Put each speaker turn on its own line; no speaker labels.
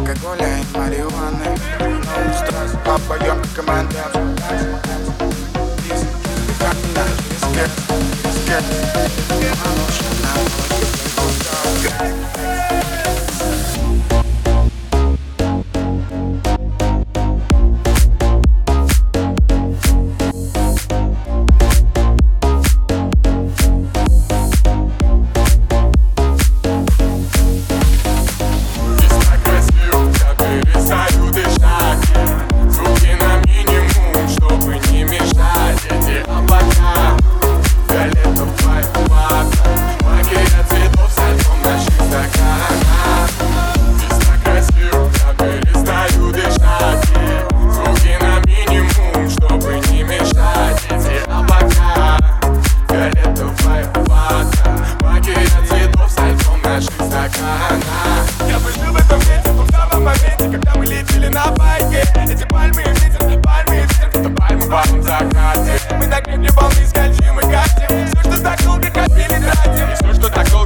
алкоголя и марихуаны. Новый страз, обоем как команда. Как меня, рискет. Малыша на улице.
Я бы жил в этом месте, в том самом моменте, когда мы летели на байке. Эти пальмы и ветер, это пальмы в алом закате. Мы на гребне волны скользим и катим. Все, что так долго копили, тратим. И все, что так долго